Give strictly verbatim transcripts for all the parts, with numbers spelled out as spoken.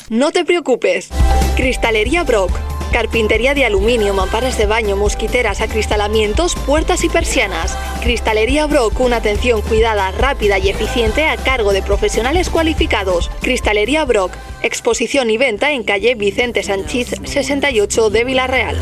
No te preocupes. Cristalería Brock. Carpintería de aluminio, mamparas de baño, mosquiteras, acristalamientos, puertas y persianas. Cristalería Brock, una atención cuidada, rápida y eficiente a cargo de profesionales cualificados. Cristalería Brock, exposición y venta en calle Vicente Sanchís sesenta y ocho de Vila-real.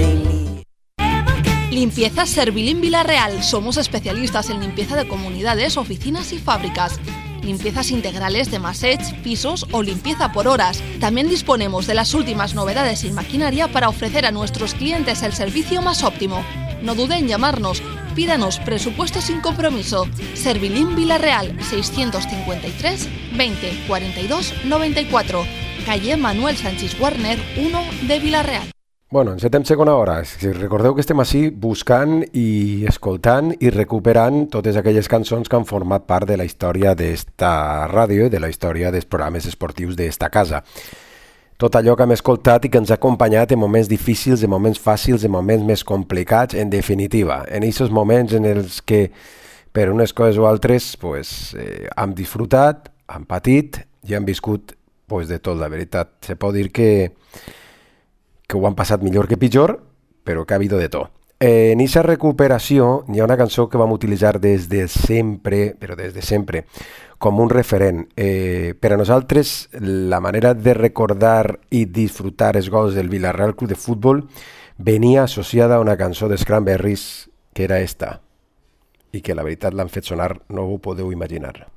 Limpieza Servilín Vila-real. Somos especialistas en limpieza de comunidades, oficinas y fábricas. Limpiezas integrales de massage, pisos o limpieza por horas. También disponemos de las últimas novedades en maquinaria para ofrecer a nuestros clientes el servicio más óptimo. No dude en llamarnos. Pídanos presupuesto sin compromiso. Servilín Vila-real, seiscientos cincuenta y tres veinte cuarenta y dos noventa y cuatro. Calle Manuel Sanchís Warner, uno de Vila-real. Bueno, encetem segona hora. Si recordeu que estem així buscant i escoltant i recuperant totes aquelles cançons que han format part de la història d'esta ràdio i de la història dels programes esportius d'esta casa. Tot allò que hem escoltat i que ens ha acompanyat en moments difícils, en moments fàcils, en moments més complicats, en definitiva, en aquests moments en els que per unes coses o altres pues, eh, hem disfrutat, hem patit i hem viscut pues, de tot, la veritat. Se pot dir que que ho han passat millor que pitjor, però que ha habido de tot. Eh, en aquesta recuperació hi ha una cançó que vam utilitzar des de sempre, però des de sempre, com un referent. Eh, per a nosaltres, la manera de recordar i disfrutar els gols del Vila-real Club de Futbol venia associada a una cançó dels Cranberries, que era esta, i que la veritat l'han fet sonar, no ho podeu imaginar.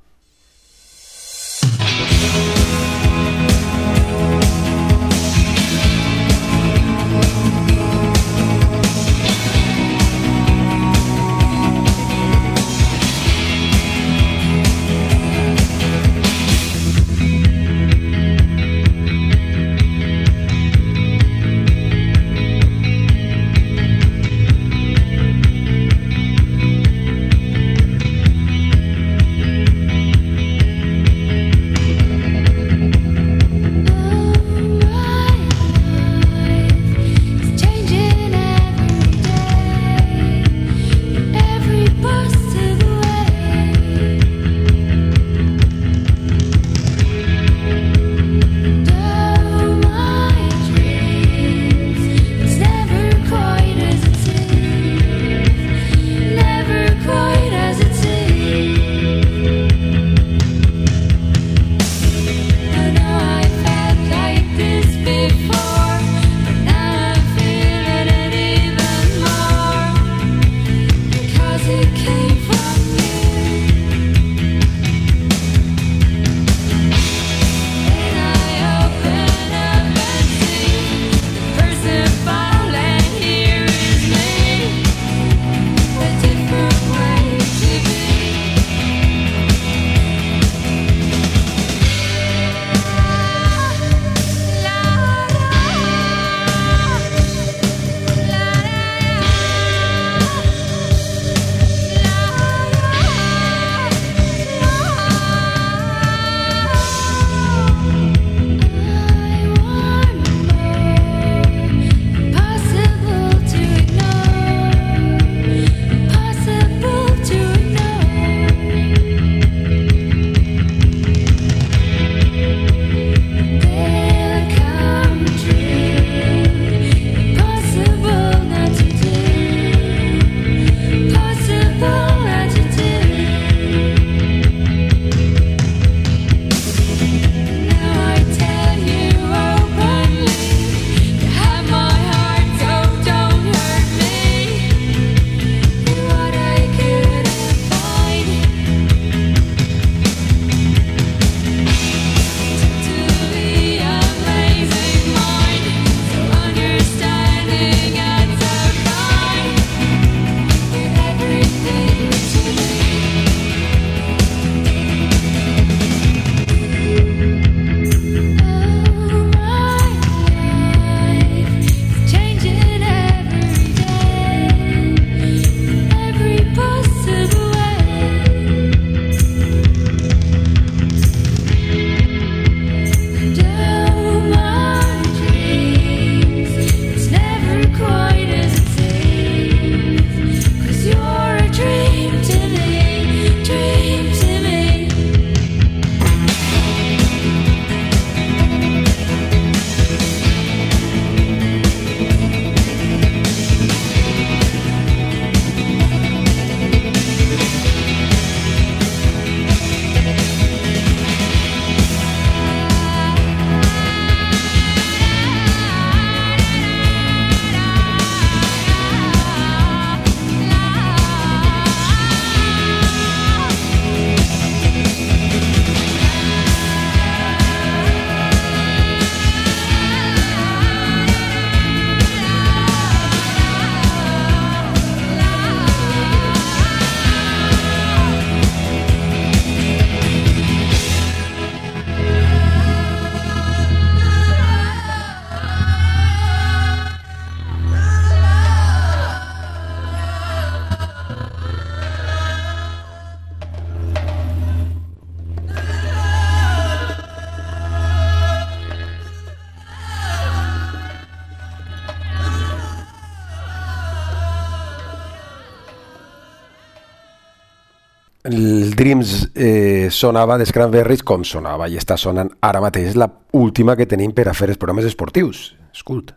el Dreams eh, sonava dels Cranberries com sonava i està sonant ara mateix. És la última que tenim per a fer els programes esportius. Escolta.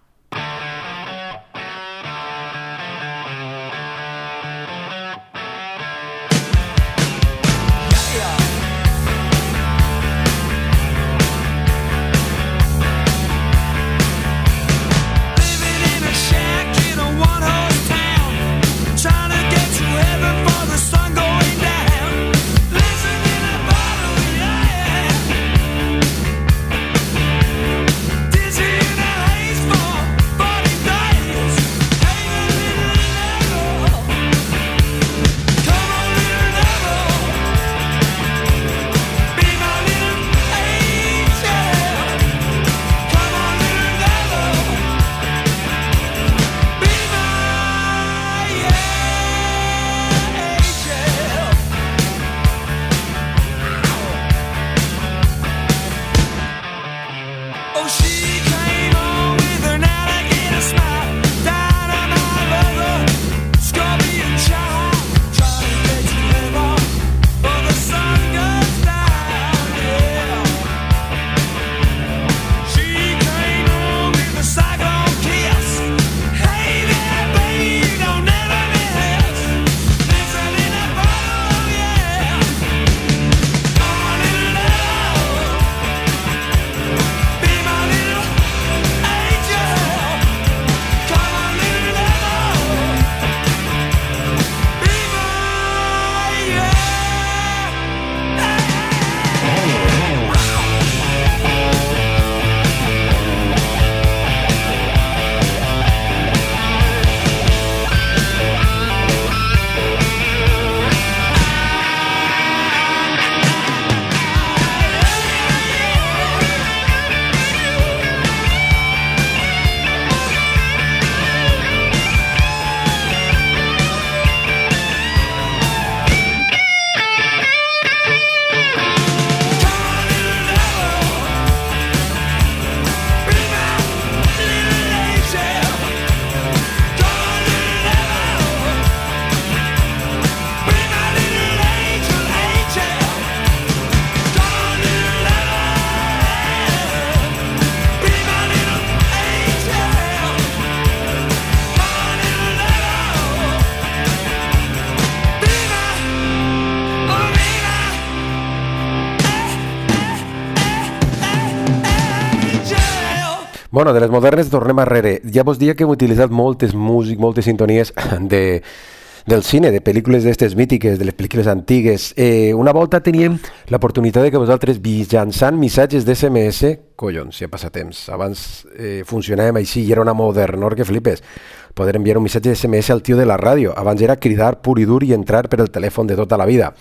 Bueno, de les modernes tornem arrere. Ja vos dia que hem utilitzat moltes músiques, moltes sintonies de, del cine, de pel·lícules d'estes mítiques, de les pel·lícules antigues. Eh, una volta teníem l'oportunitat de que vosaltres, mitjançant missatges d'S M S, collons, si ha passat temps, abans eh, funcionàvem així i era una modernor que flipes, poder enviar un missatge d'S M S al tio de la ràdio. Abans era cridar pur i dur i entrar per el telèfon de tota la vida.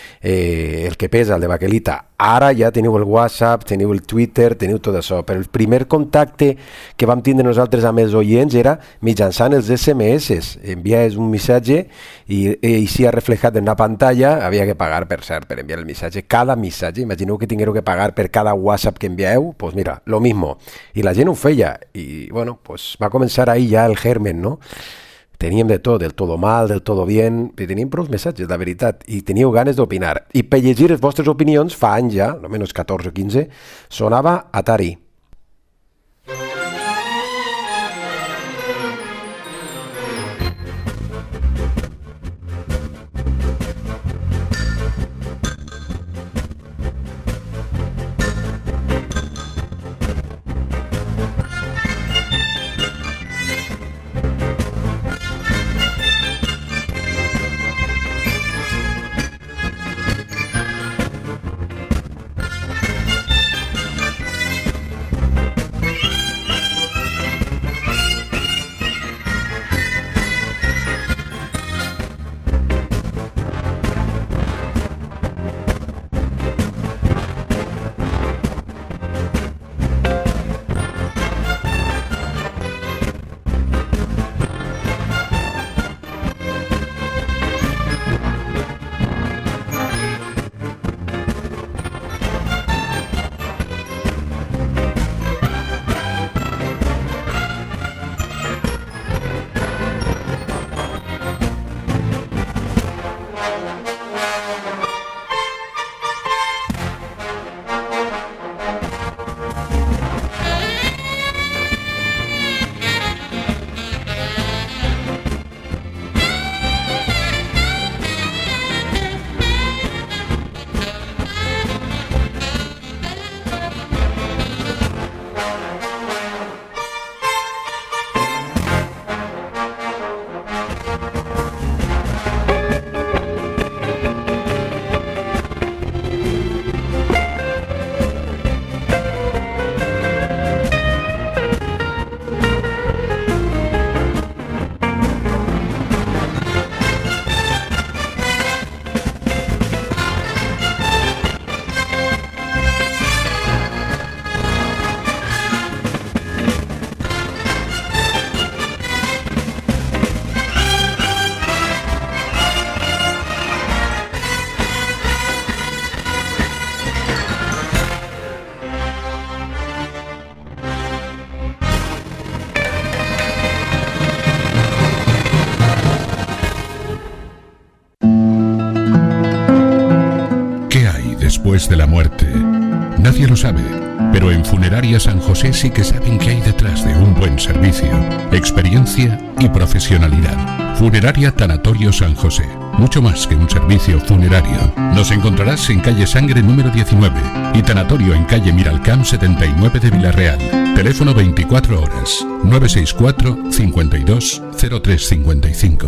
Eh, el que pesa, el de baquelita. Ara ja teniu el WhatsApp, teniu el Twitter, teniu tot això, però el primer contacte que vam tindre nosaltres amb els oients era mitjançant els S M S. Enviaves un missatge i així ha reflejat en una pantalla, havia que pagar, per cert, per enviar el missatge. Cada missatge, imagineu que tingueu que pagar per cada WhatsApp que envieu, pues mira, lo mismo. I la gent ho feia, i bueno, pues va començar ahí ja el germen, no? Teníem de tot, del todo mal, del todo bien, i teníem prou missatges, la veritat, i teníeu ganes d'opinar. I per llegir les vostres opinions, fa anys ja, no menys catorze o quinze, sonava Atari. de la muerte. Nadie lo sabe, pero en Funeraria San José sí que saben qué hay detrás de un buen servicio, experiencia y profesionalidad. Funeraria Tanatorio San José, mucho más que un servicio funerario. Nos encontrarás en calle Sangre número diecinueve y Tanatorio en calle Miralcamp setenta y nueve de Villarreal. Teléfono veinticuatro horas, nueve seis cuatro, cincuenta y dos, cero tres cincuenta y cinco.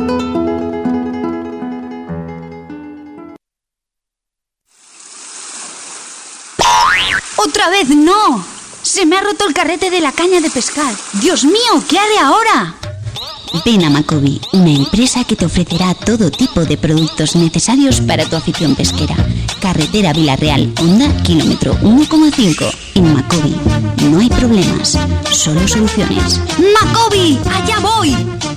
¡Otra vez no! Se me ha roto el carrete de la caña de pescar. ¡Dios mío! ¿Qué haré ahora? Ven a Macobi, una empresa que te ofrecerá todo tipo de productos necesarios para tu afición pesquera. Carretera Villarreal, Honda, kilómetro uno coma cinco. En Macobi no hay problemas, solo soluciones. ¡Macobi! ¡Allá voy!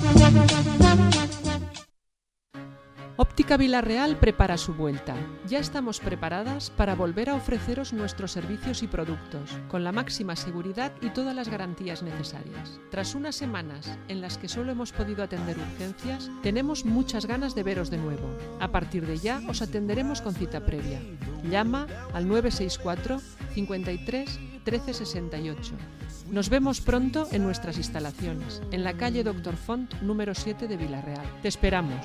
Óptica Villarreal prepara su vuelta. Ya estamos preparadas para volver a ofreceros nuestros servicios y productos, con la máxima seguridad y todas las garantías necesarias. Tras unas semanas en las que solo hemos podido atender urgencias, tenemos muchas ganas de veros de nuevo. A partir de ya os atenderemos con cita previa. Llama al nueve seis cuatro, cincuenta y tres, trece sesenta y ocho. Nos vemos pronto en nuestras instalaciones, en la calle Doctor Font número siete de Villarreal. Te esperamos.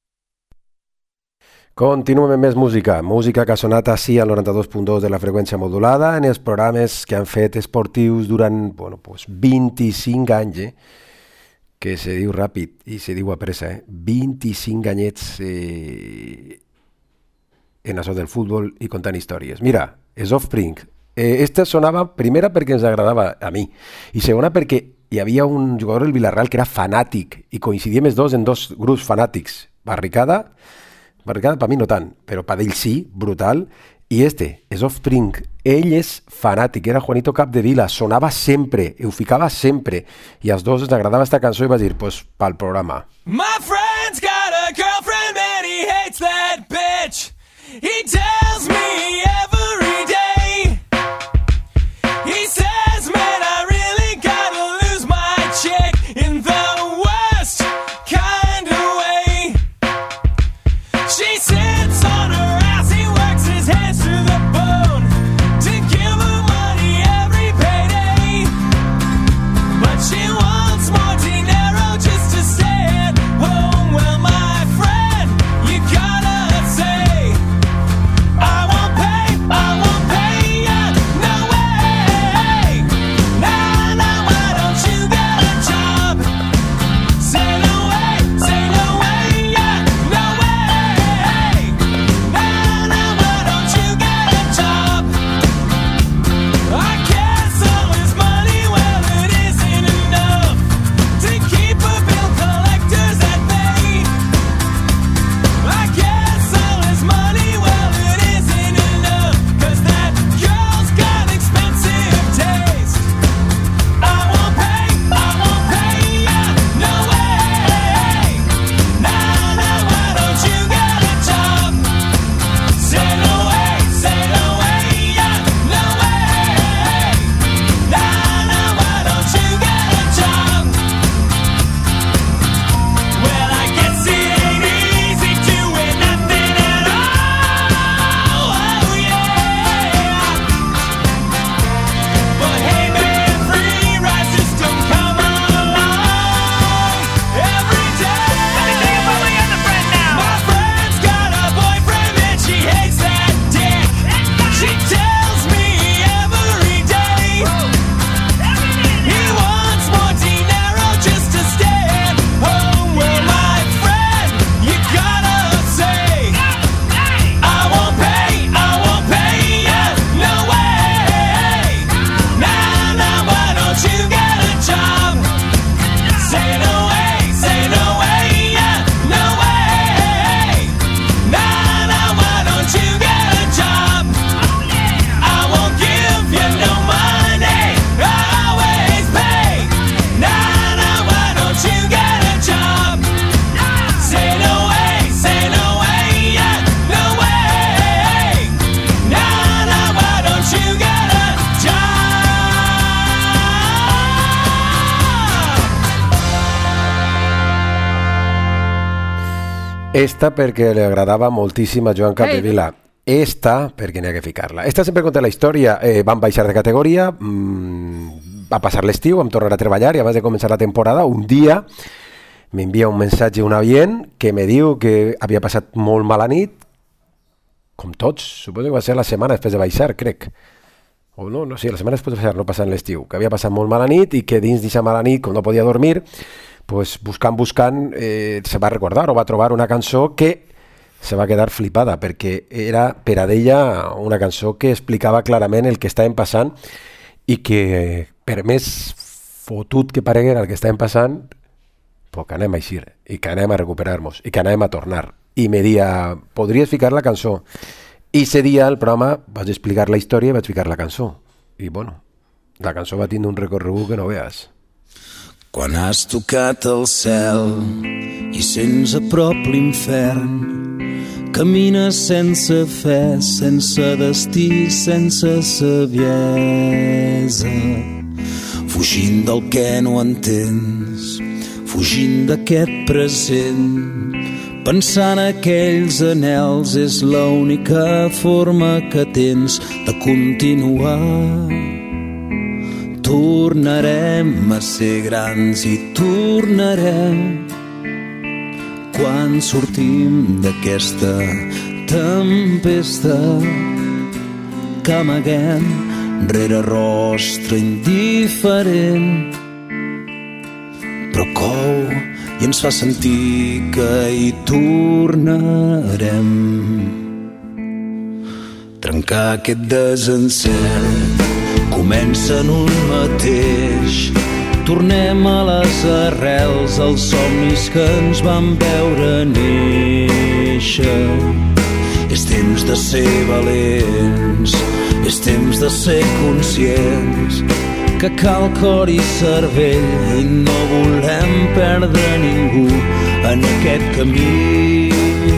Continuem amb més música, música que ha sonat així al noranta-dos punt dos de la freqüència modulada en els programes que han fet esportius durant bueno, pues vint-i-cinc anys, eh? Que se diu ràpid i se diu a pressa, eh? vint-i-cinc anyets eh, en això del futbol i contant històries. Mira, és Offspring. Eh, esta sonava, primera perquè ens agradava a mi i segona perquè hi havia un jugador del Villarreal que era fanàtic i coincidíem els dos en dos grups fanàtics. Barricada Barricada per mi no tant, però per ell sí, brutal. I este, és Offspring, ell és fanàtic, era Juanito Capdevila, sonava sempre, ho ficava sempre, i als dos ens agradava esta cançó i va dir, pues, pel programa. My friend's got a girlfriend and he hates that bitch. He tells me every day. He says, man, I really gotta lose my chick in the worst kind of way. She sits on her ass, he works his hands to the bone to give her money every payday. But she wants more dinero just to stay at home. Well, my friend, you gotta say, I won't pay, I won't pay ya, no way. Nah, nah, why don't you get a job? Say no way, say no way, yeah, no way. Nah, nah, why don't you get a job? I guess all his money, well, it isn't enough to keep a bill collectors at bay. I guess all his money, well, it isn't enough, 'cause that girl's got expensive taste. I won't pay, I won't pay ya, no way. Nah, nah, why don't you get a job? Say no way, say no way, yeah, no way. Nah, nah, why don't you get a job? Well, I guess it ain't easy doing nothing at all. Oh, yeah. But hey, man, free rides just don't come along every day. Let me tell you about my other friend now. My friend's got a boyfriend and she hates that dick. She tells me every day he wants more dinero just to stay at home. Well, my friend, you gotta say, I won't pay, I won't pay ya, no way. Nah, nah, why don't you get a job? Say no way, say no way, yeah, no way. Nah, nah, why don't you get a job? I won't give you no money, I always pay. Nah, nah, why don't you get a job? Say no way, say no way, yeah, no way. Nah, nah, why don't you get a job? Esta perquè li agradava moltíssim a Joan Capdevila. esta, perquè n'hi ha que ficar-la. Esta sempre conta la història. Eh, vam baixar de categoria, mmm, va passar l'estiu, vam tornar a treballar i abans de començar la temporada, un dia m'envia un missatge un oient que me diu que havia passat molt mala nit, com tots, suposo que va ser la setmana després de baixar, crec. O no, no sé, la setmana després de baixar, no passant l'estiu, que havia passat molt mala nit i que dins d'aquesta mala nit, com no podia dormir, pues, buscant, buscant, eh, se va recordar o va trobar una cançó que se va quedar flipada, perquè era per a ella una cançó que explicava clarament el que estàvem passant i que, per més fotut que pareguera el que estàvem passant, pues que anem a eixir i que anem a recuperar-nos i que anem a tornar. I me dia, podries ficar la cançó? I ese dia al programa vaig explicar la història i vaig ficar la cançó. I bueno, la cançó va tindre un recorregut que no veas. Quan has tocat el cel i sents a prop l'infern, camines sense fe, sense destí, sense saviesa, fugint del que no entens, fugint d'aquest present, pensant aquells anels és l'única forma que tens de continuar. Tornarem a ser grans i tornarem quan sortim d'aquesta tempesta que amaguem rere rostre indiferent, però cou i ens fa sentir que hi tornarem. Trencar aquest desencert comença en un mateix. Tornem a les arrels, als somnis que ens van veure néixer. És temps de ser valents, és temps de ser conscients que cal cor i cervell i no volem perdre ningú en aquest camí.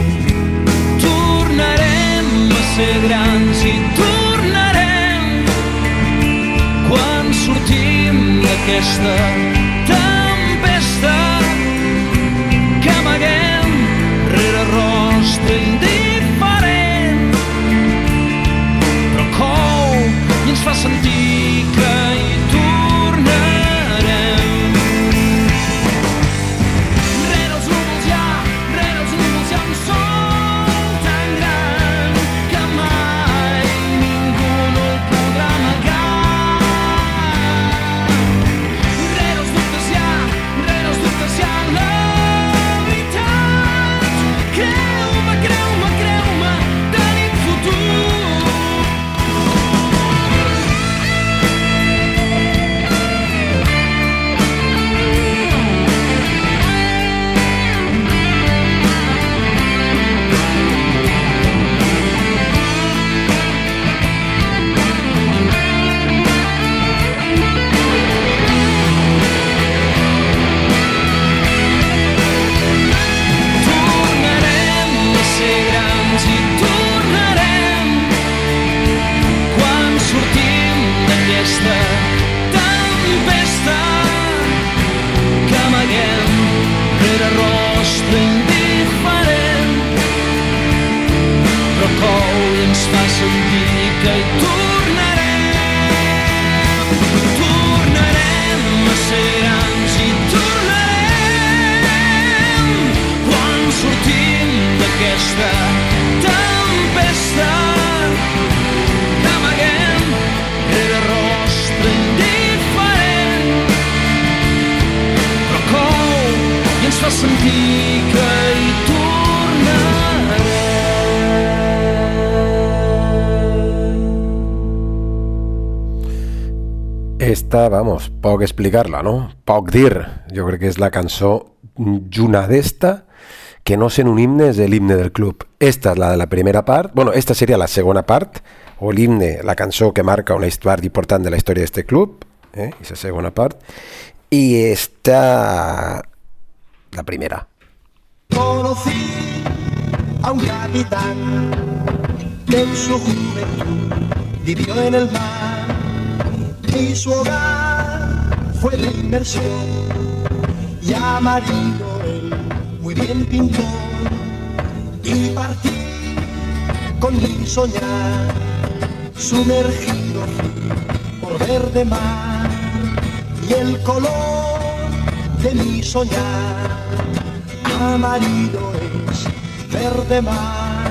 Tornarem a ser grans i tornarem quan sortim d'aquesta tempesta que amaguem rere rostre indiferent, però cou i ens fa sentir que hi tornarem. Rere els núvols hi ha, rere els núvols hi ha un sol tan gran que mai ningú no el podrà amagar. Rere els dubtes hi ha, rere els dubtes hi ha la veritat. Creu-me, creu-me, creu-me, tenim futur. Tornarem a ser grans i tornarem quan sortim d'aquesta tempesta que amaguem rere rostre indiferent, però cou i ens fa sentir que hi tornarem. Tornarem a ser grans i tornarem quan sortim d'aquesta tempesta que amaguem rere rostre indiferent, però cou i ens fa sentir que hi tornarem. Esta, vamos, poc explicar-la, no? Poc dir. Jo crec que és la cançó Lluna d'esta, que no sent un himne, és l'himne del club. Esta és la de la primera part, bueno, esta seria la segona part, o l'himne, la cançó que marca una part important de la història d'este club, eh? És la segona part, i esta, la primera. Conocí a un capitán que en su juventud vivió en el mar y su hogar fue de inmersión, ya marido él muy bien pintó y partí con mi soñar, sumergido por verde mar, y el color de mi soñar, amarillo es verde mar.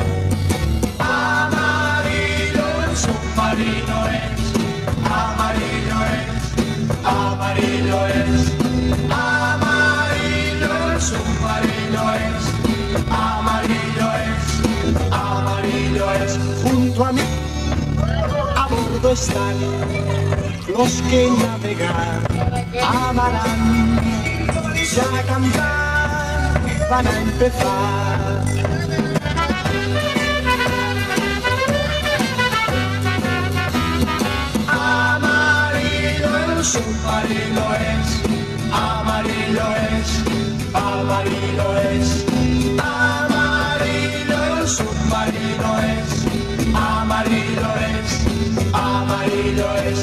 Amarillo el submarino es, amarillo es, amarillo es, amarillo el submarino es, amarillo es, amarillo es. Junto a mí, a bordo están los que navegar amarán, ya a cantar van a empezar. Amarillo el submarino es, amarillo es, amarillo es, amarillo el submarino es, amarillo es, amarillo es.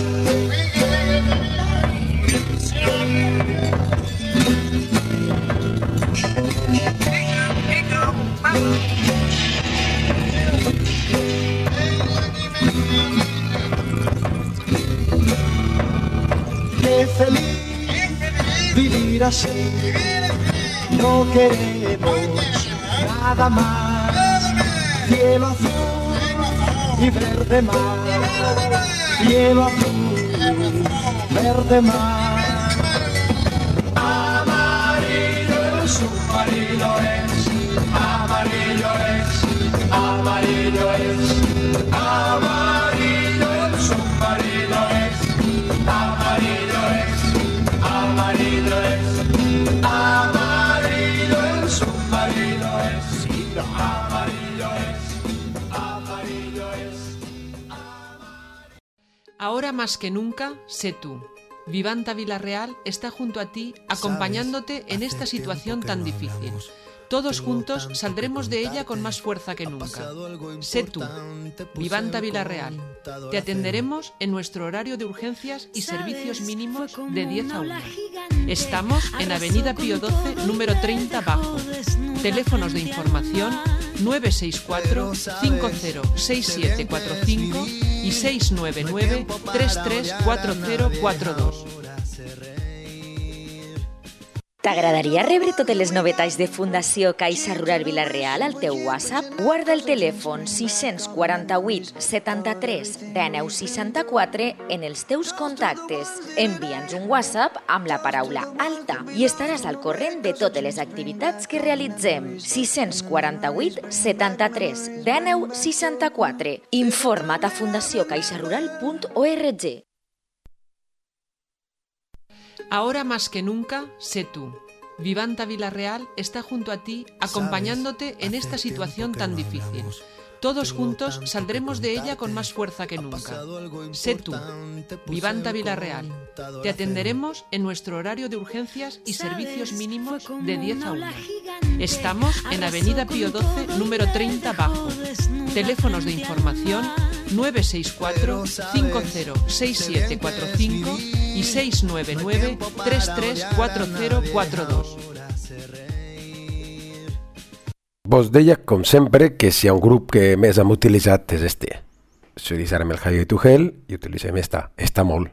Qué feliz vivir así, no queremos nada más. Cielo azul y verde mar, cielo azul, verde mar. Amarillo el submarino es, amarillo es, amarillo es, amarillo el submarino es, amarillo es, amarillo es, amarillo el submarino es, amarillo es, amarillo es. Ahora más que nunca, sé tú. Vivanta Villarreal está junto a ti, acompañándote en esta situación tan difícil. Todos juntos saldremos de ella con más fuerza que nunca. Sé tú, Vivanta Villarreal. Te atenderemos en nuestro horario de urgencias y servicios mínimos de diez a una. Estamos en Avenida Pío doce, número treinta bajo. Teléfonos de información nueve seis cuatro, cinco cero seis siete cuatro cinco y seis nueve nueve, tres tres cuatro cero cuatro dos. T'agradaria rebre totes les novetats de Fundació Caixa Rural Vila-real al teu WhatsApp? Guarda el telèfon sis quatre vuit, setanta-tres, dinou seixanta-quatre en els teus contactes. Envia'ns un WhatsApp amb la paraula alta i estaràs al corrent de totes les activitats que realitzem. sis quatre vuit, setanta-tres, dinou seixanta-quatre. Informa't a fundació caixa rural punt org. Ahora más que nunca, sé tú. Vivanta Villarreal está junto a ti, acompañándote en esta situación tan difícil. Todos juntos saldremos de ella con más fuerza que nunca. Sé tú, Vivanta Villarreal. Te atenderemos en nuestro horario de urgencias y servicios mínimos de diez a una. Estamos en Avenida Pío doce, número treinta bajo. Teléfonos de información nueve seis cuatro, cinco cero seis siete cuatro cinco y seis nueve nueve, tres tres cuatro cero cuatro dos. Vos deia, com sempre, que si hi ha un grup que més hem utilitzat és este. Utilitzarem el Javier Tugel i utilitzem esta. Està molt.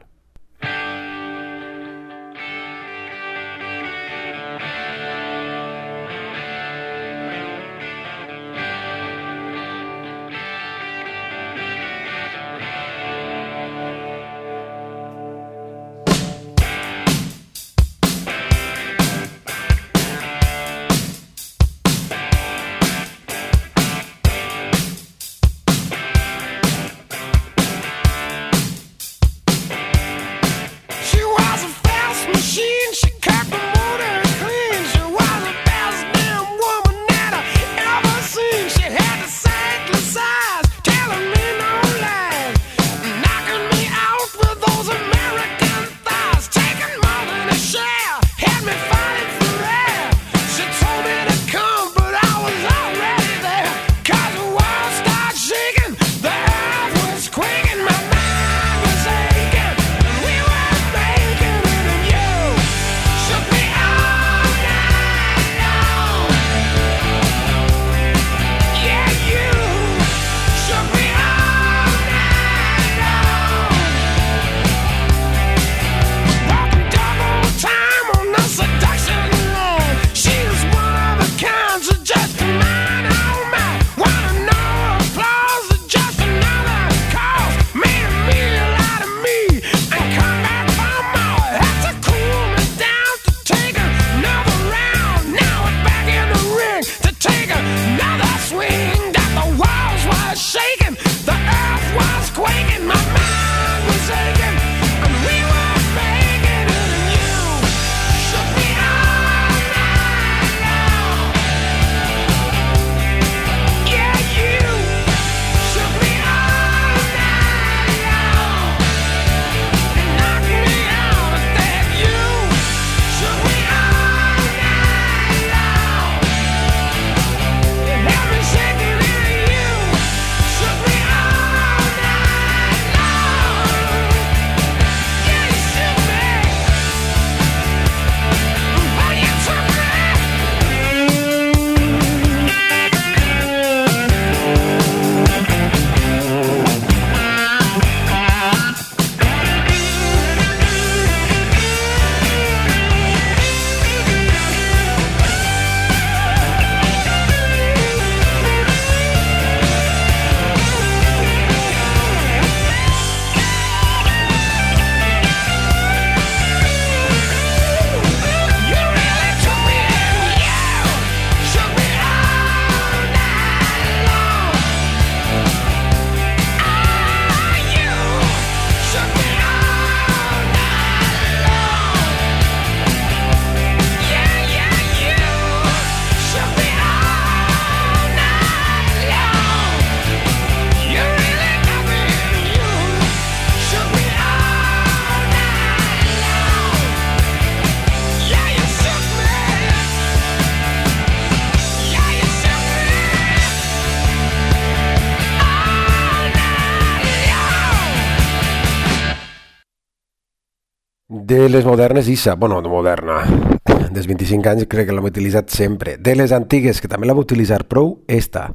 De les modernes, Issa, bueno, no moderna, dels vint-i-cinc anys crec que l'hem utilitzat sempre. De les antigues, que també la va utilitzar prou, esta.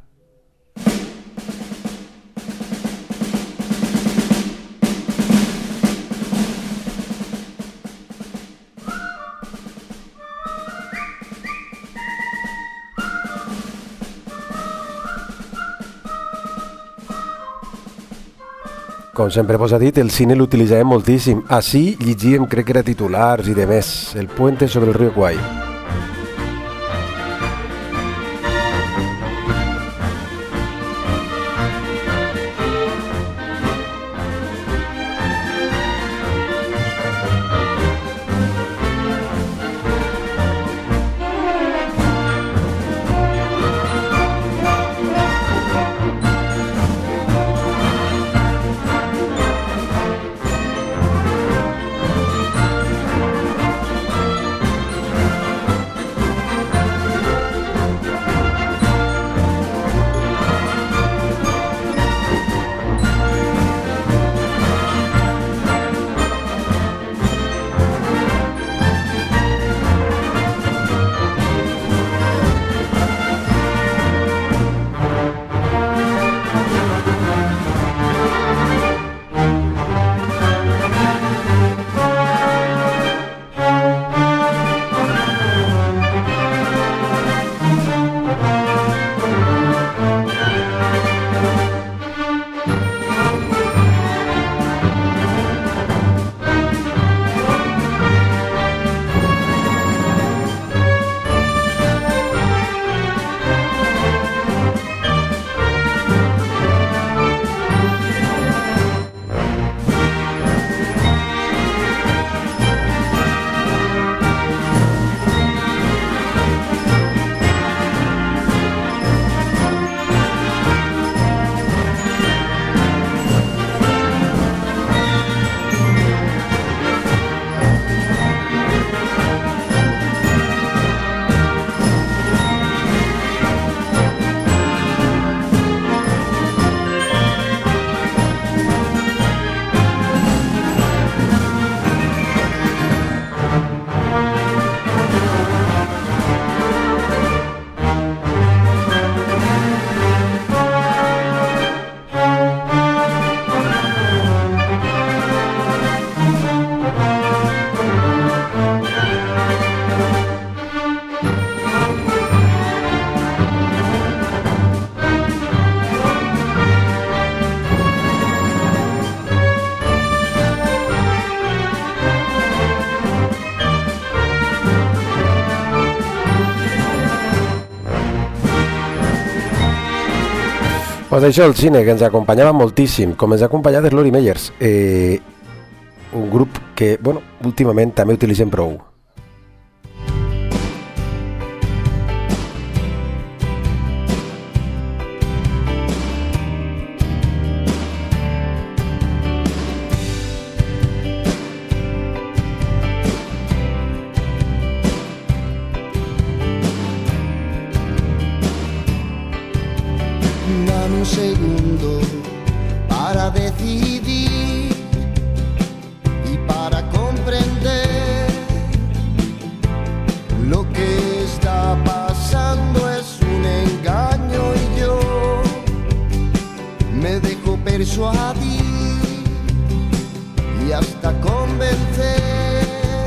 Com sempre vos ha dit, el cine l'utilitzàvem moltíssim. Així llegíem, crec que era titulars i de més, El puente sobre el río Kwai. Pues això, el cine, que ens acompanyava moltíssim, com ens ha acompanyat els Lori Meyers, eh, un grup que, bueno, últimament també utilitzem prou. Un segundo para decidir y para comprender lo que está pasando es un engaño y yo me dejo persuadir y hasta convencer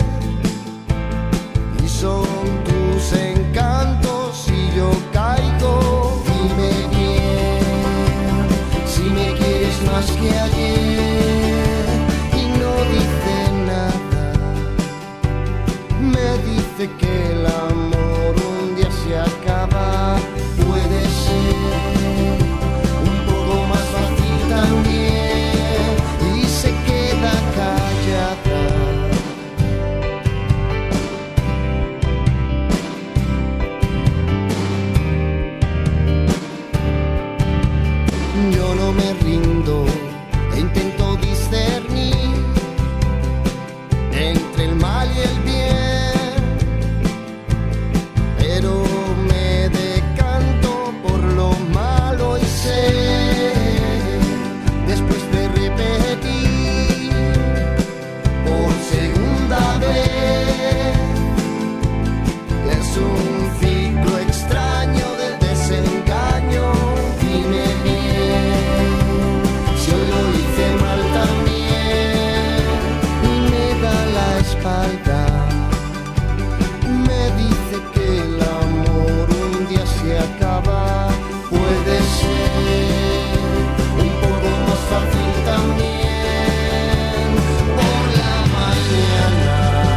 y son tus encantos y yo caigo. Dime bien si me quieres más que ayer y no dice nada, me dice que el amor un día se acaba, puede ser un poco más fácil también y se queda callada. Yo no me rindo, he intentado espalda. Me dice que el amor un día se acaba. Puede ser un poco más fácil también por la mañana.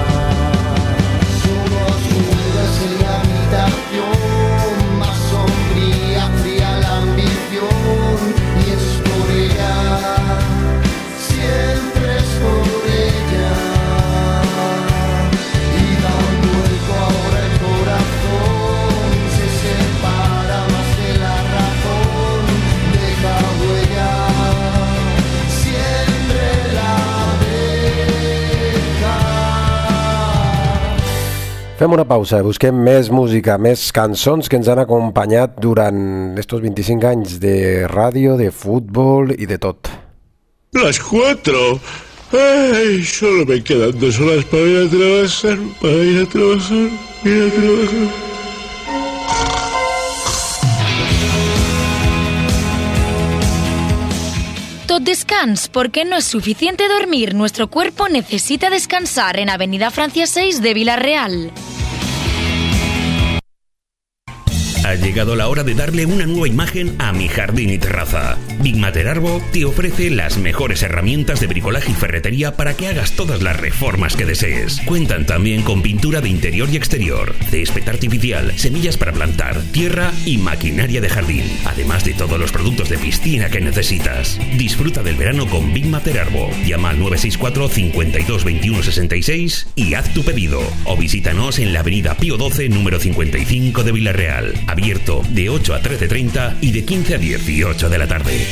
Solo a oscuras en la habitación, más sombría, fría la ambición. Y es por ella, siempre es por ella. Y da un vuelco ahora el corazón, se separa más de la razón. Deja huella, siempre la deja. Fem una pausa, busquem més música, més cançons que ens han acompanyat durant estos veinticinc anys de ràdio, de futbol i de tot. Las cuatro. Ay, solo me quedan dos horas para ir a trabajar, para ir a trabajar, ir a trabajar. Tot descans, porque no es suficiente dormir. Nuestro cuerpo necesita descansar en Avenida Francia seis de Villarreal. Ha llegado la hora de darle una nueva imagen a mi jardín y terraza. Big Matter Arbo te ofrece las mejores herramientas de bricolaje y ferretería para que hagas todas las reformas que desees. Cuentan también con pintura de interior y exterior, césped artificial, semillas para plantar, tierra y maquinaria de jardín, además de todos los productos de piscina que necesitas. Disfruta del verano con Big Matter Arbo. Llama al nueve seis cuatro, cincuenta y dos, veintiuno, sesenta y seis y haz tu pedido. O visítanos en la avenida Pío doce, número cincuenta y cinco de Villarreal. Abierto de ocho a trece treinta y de quince a dieciocho de la tarde.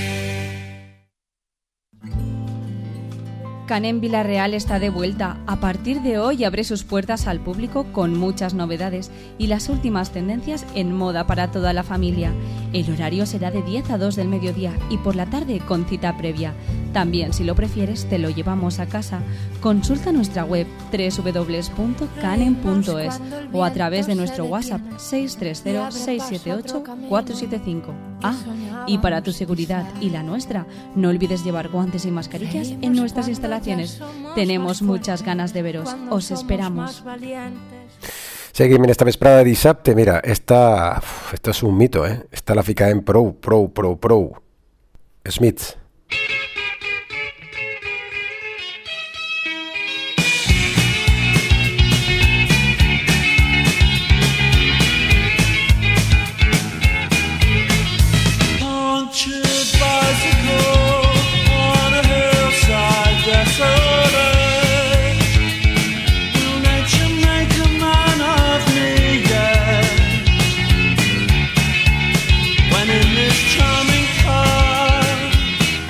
Canem Villarreal está de vuelta. A partir de hoy abre sus puertas al público con muchas novedades y las últimas tendencias en moda para toda la familia. El horario será de diez a dos del mediodía y por la tarde con cita previa. También, si lo prefieres, te lo llevamos a casa. Consulta nuestra web doble u doble u doble u punto canem punto es o a través de nuestro WhatsApp seis tres cero, seis siete ocho, cuatro siete cinco. Ah, y para tu seguridad y la nuestra, no olvides llevar guantes y mascarillas en nuestras instalaciones. Tenemos muchas ganas de veros. Os esperamos. Seguim en esta vesprada de dissabte. Mira, esta, esta és un mito, eh? Esta la ficàvem prou, prou, prou, prou. Smiths. When in this charming car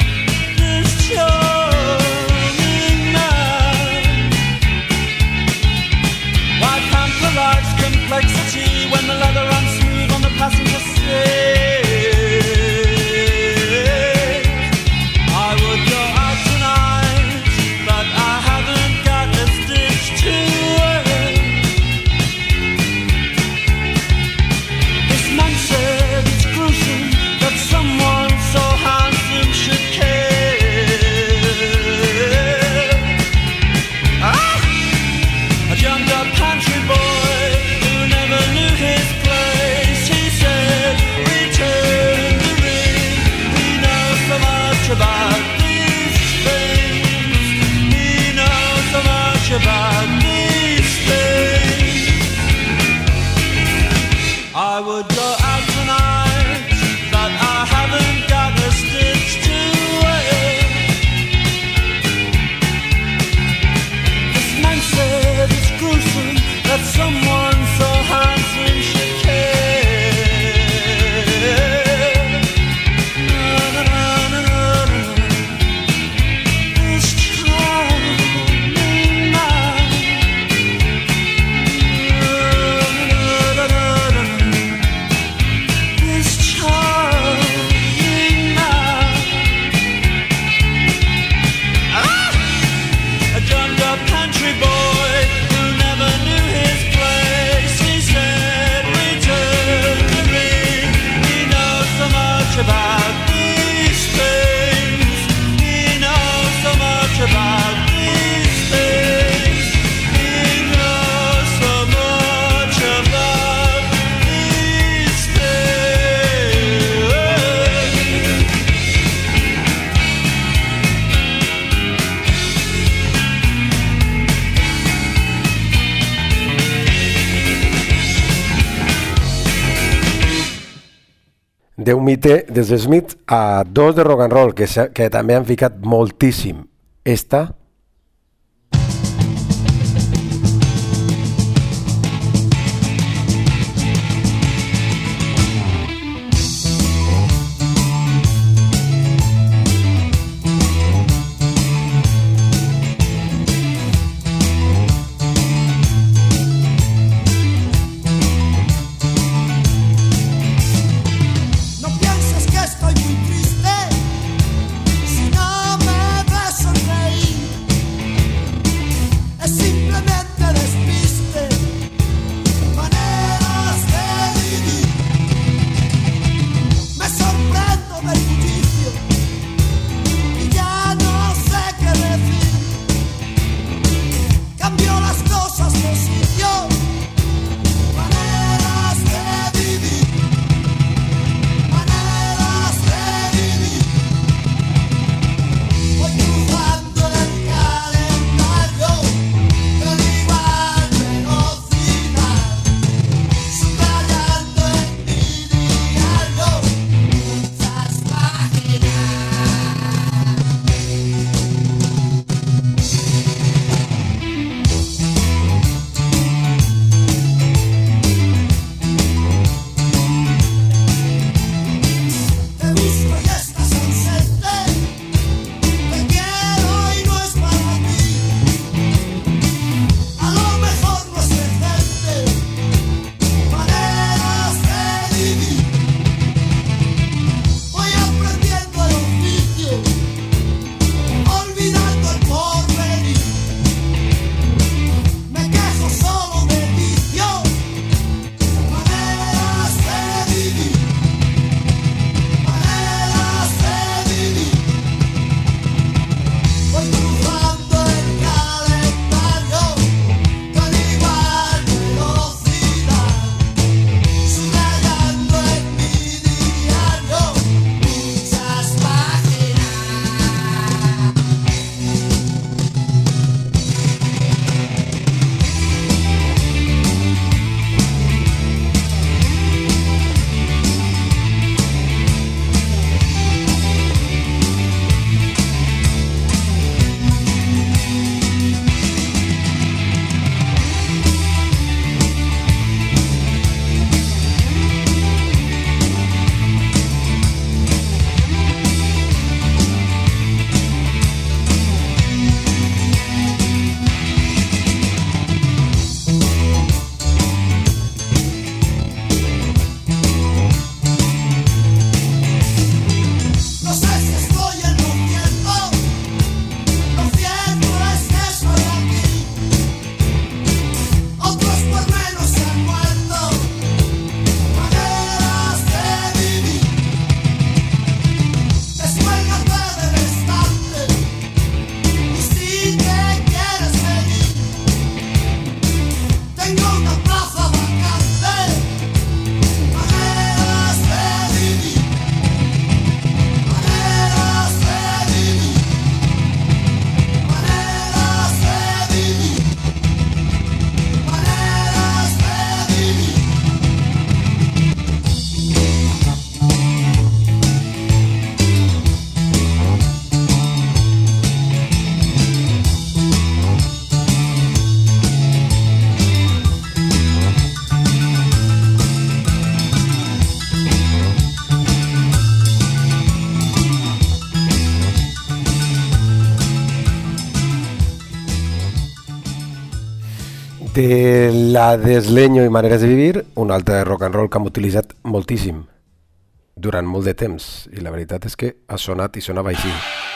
d'un mite des de Smith a dos de rock and roll que, que també han ficat moltíssim. Esta... de la Desleño i Maneres de Vivir, un altre rock and roll que hem utilitzat moltíssim durant molt de temps, i la veritat és que ha sonat i sonava així.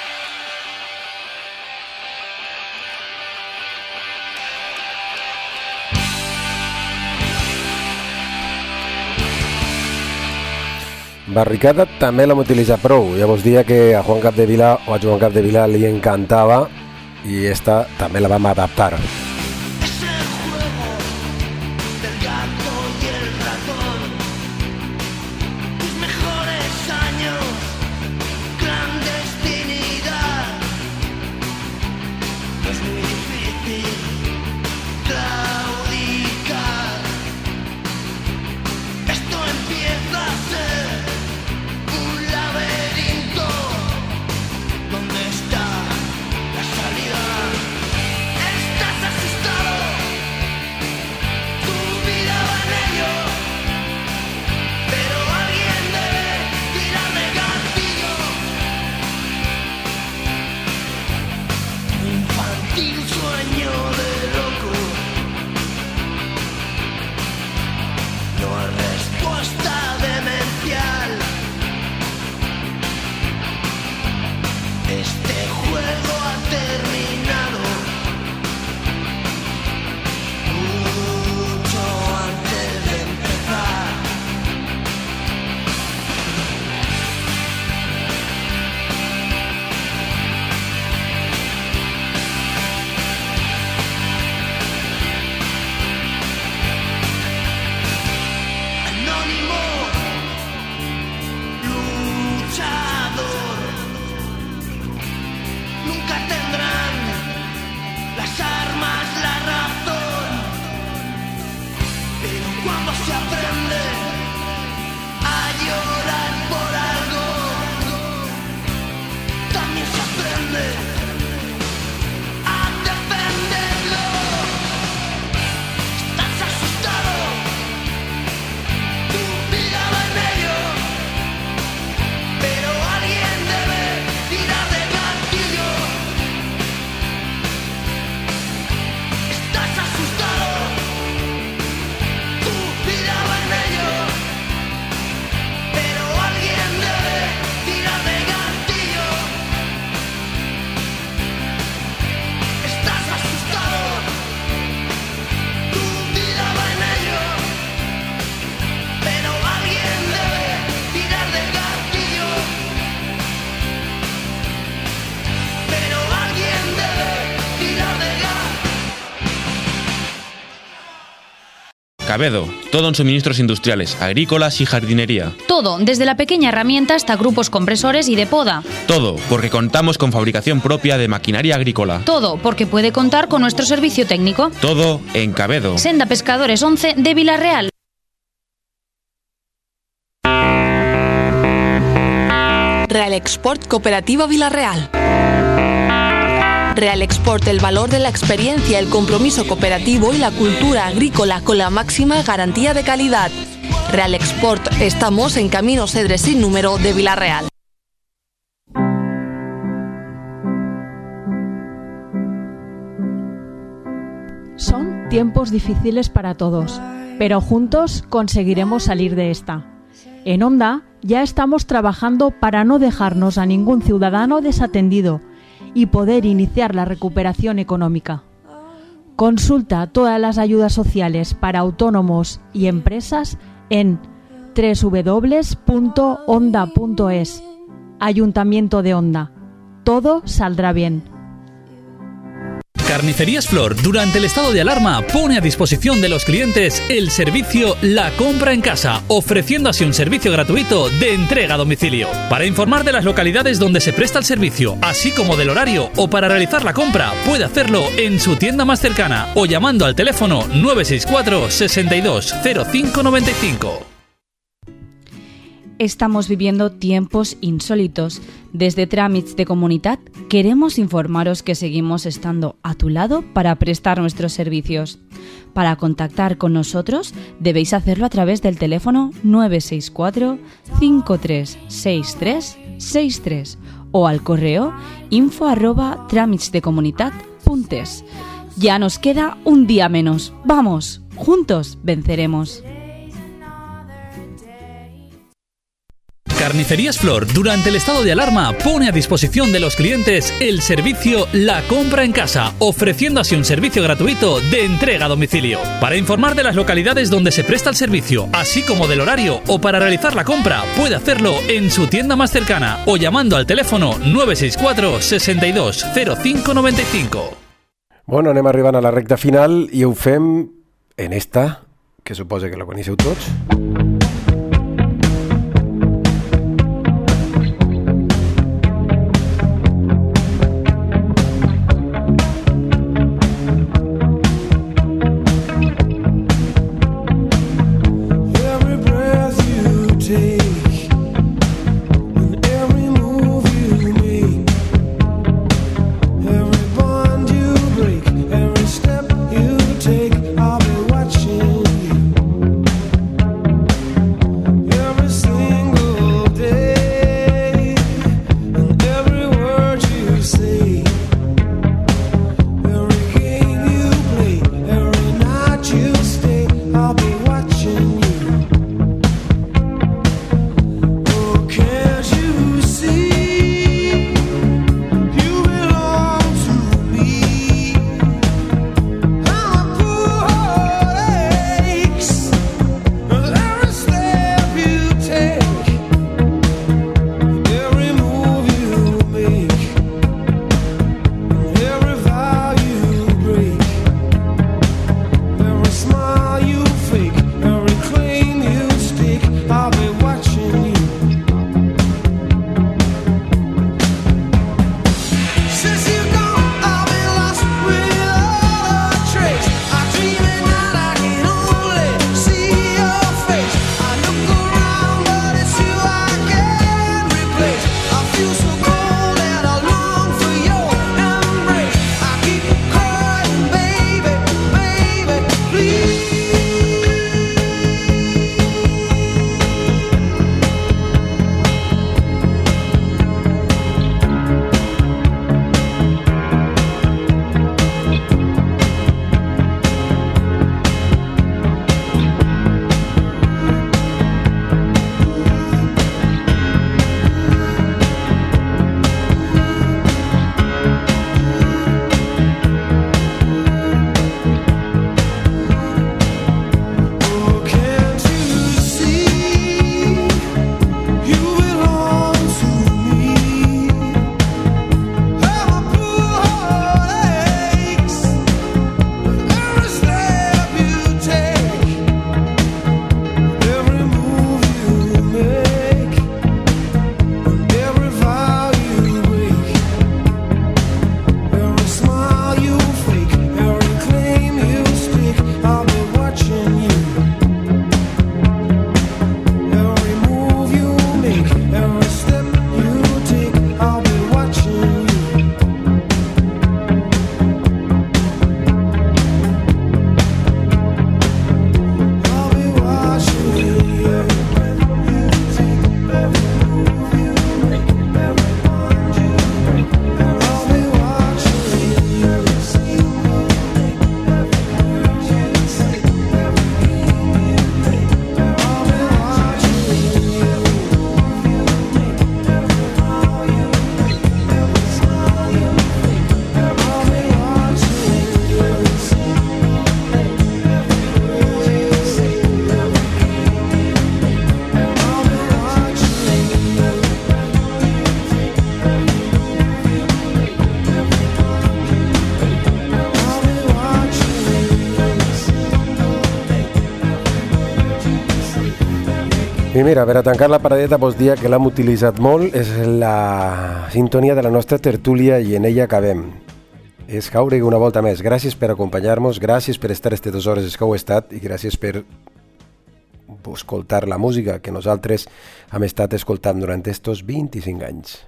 Barricada també l'hem utilitzat prou, ja vos dia que a Juan Capdevila o a Joan Capdevila li encantava i esta també la vam adaptar. Cabedo, todo en suministros industriales, agrícolas y jardinería. Todo, desde la pequeña herramienta hasta grupos compresores y de poda. Todo, porque contamos con fabricación propia de maquinaria agrícola. Todo, porque puede contar con nuestro servicio técnico. Todo en Cabedo. Senda Pescadores once de Vilarreal. Real Export Cooperativa Vilarreal. Real Export, el valor de la experiencia, el compromiso cooperativo y la cultura agrícola con la máxima garantía de calidad. Real Export, estamos en Camino Cedres sin número de Vilarreal. Son tiempos difíciles para todos, pero juntos conseguiremos salir de esta. En Onda ya estamos trabajando para no dejarnos a ningún ciudadano desatendido y poder iniciar la recuperación económica. Consulta todas las ayudas sociales para autónomos y empresas en doble u doble u doble u punto onda punto es. Ayuntamiento de Onda. Todo saldrá bien. Carnicerías Flor, durante el estado de alarma, pone a disposición de los clientes el servicio La Compra en Casa, ofreciendo así un servicio gratuito de entrega a domicilio. Para informar de las localidades donde se presta el servicio, así como del horario, o para realizar la compra, puede hacerlo en su tienda más cercana o llamando al teléfono nueve seis cuatro, sesenta y dos, cero cinco noventa y cinco. Estamos viviendo tiempos insólitos. Desde Tràmits de Comunitat queremos informaros que seguimos estando a tu lado para prestar nuestros servicios. Para contactar con nosotros debéis hacerlo a través del teléfono nueve seis cuatro, cinco tres seis tres seis tres o al correo info arroba tramitsdecomunitat punto es. Ya nos queda un día menos. ¡Vamos! Juntos venceremos. Carnicerías Flor, durante el estado de alarma, pone a disposición de los clientes el servicio La Compra en Casa, ofreciendo así un servicio gratuito de entrega a domicilio. Para informar de las localidades donde se presta el servicio, así como del horario, o para realizar la compra, puede hacerlo en su tienda más cercana o llamando al teléfono nueve seis cuatro, sesenta y dos, cero cinco noventa y cinco. Bueno, anem arribant a la recta final i ho fem en esta, que suposa que la coneixeu tots. Step you take, I'll be watching you. I mira, per a tancar la paradeta vos dia que l'hem utilitzat molt, és la sintonia de la nostra tertúlia i en ella acabem. És Jauregui una volta més. Gràcies per acompanyar-nos, gràcies per estar aquestes dues hores que heu estat i gràcies per escoltar la música que nosaltres hem estat escoltant durant estos vint-i-cinc anys.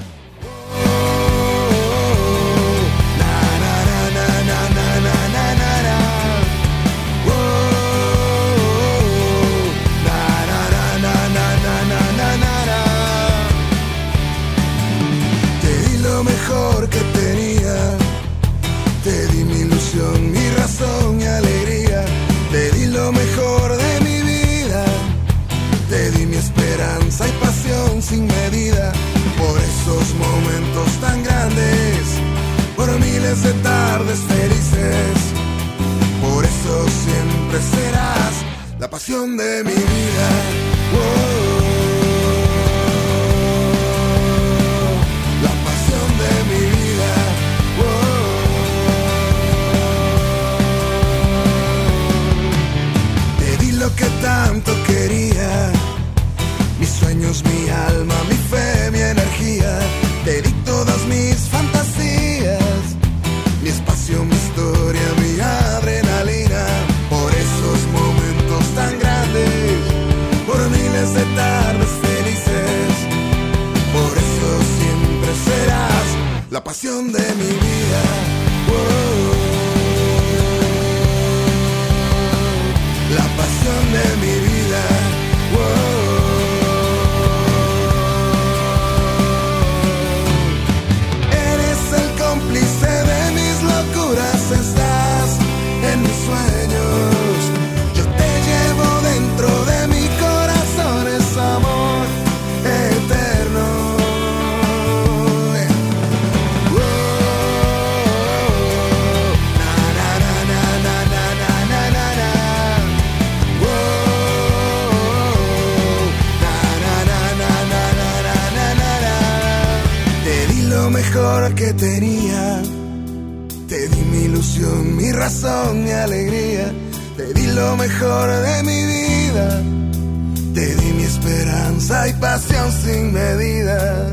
Que tenía, te di mi ilusión, mi razón y alegría, te di lo mejor de mi vida, te di mi esperanza y pasión sin medida, por esos momentos tan grandes, por miles de tardes felices, por eso siempre serás la pasión de mi vida. Oh. Que tanto quería, mis sueños, mi alma, mi fe, mi energía, te di todas mis fantasías, mi espacio, mi historia, mi adrenalina, por esos momentos tan grandes, por miles de tardes felices, por eso siempre serás la pasión de mi vida. Oh. La pasión de mi vida, oh. Eres el cómplice de mis locuras, estás en mis sueños. Yo te llevo dentro de mi corazón, es amor eterno. Mejor que tenía, te di mi ilusión, mi razón, mi alegría, te di lo mejor de mi vida, te di mi esperanza y pasión sin medida.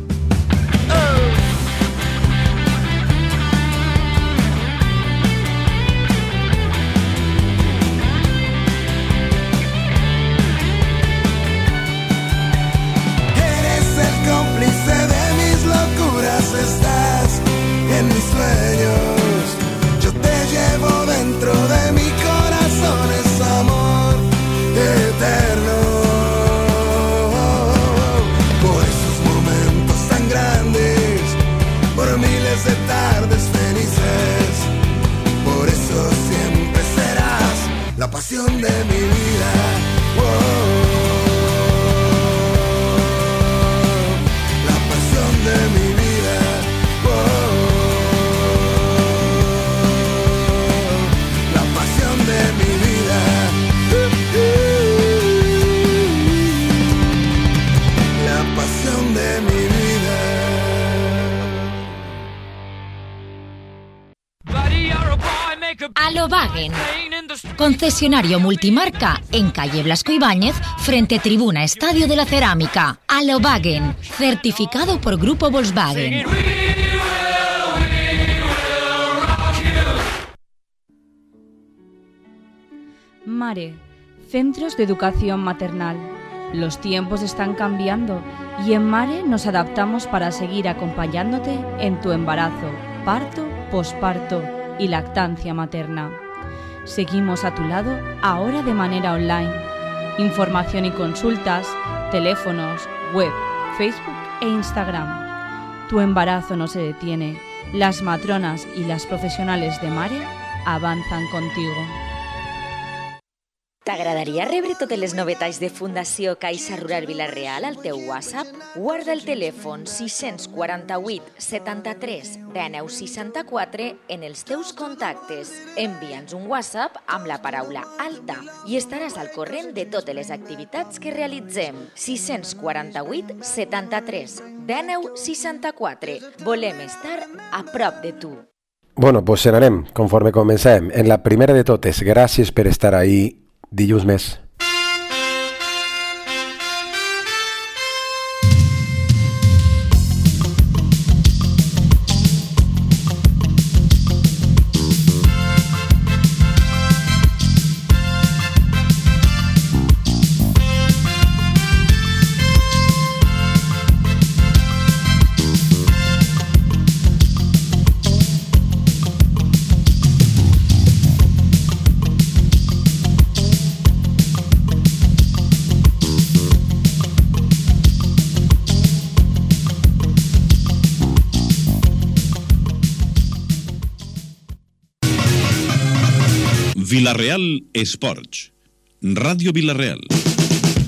Estás en mis sueños, yo te llevo dentro de mi corazón, es amor eterno. Por esos momentos tan grandes, por miles de tardes felices, por eso siempre serás la pasión de mi vida. Oh. La pasión de mi vida. Alobagen, concesionario multimarca en calle Blasco Ibáñez, frente Tribuna Estadio de la Cerámica. Alobagen, certificado por Grupo Volkswagen. Mare, centros de educación maternal. Los tiempos están cambiando y en Mare nos adaptamos para seguir acompañándote en tu embarazo, parto, posparto y lactancia materna. Seguimos a tu lado ahora de manera online. Información y consultas, teléfonos, web, Facebook e Instagram. Tu embarazo no se detiene. Las matronas y las profesionales de Mare avanzan contigo. T'agradaria rebre totes les novetats de Fundació Caixa Rural Vila-real al teu WhatsApp? Guarda el telèfon sis quatre vuit setanta-tres dinou seixanta-quatre en els teus contactes. Envia'ns un WhatsApp amb la paraula alta i estaràs al corrent de totes les activitats que realitzem. sis quatre vuit setanta-tres dinou seixanta-quatre. Volem estar a prop de tu. Bueno, pues se n'anem, conforme comencem. En la primera de totes, gràcies per estar ahí. Dilluns més. Vilareal Esports. Ràdio Vilareal.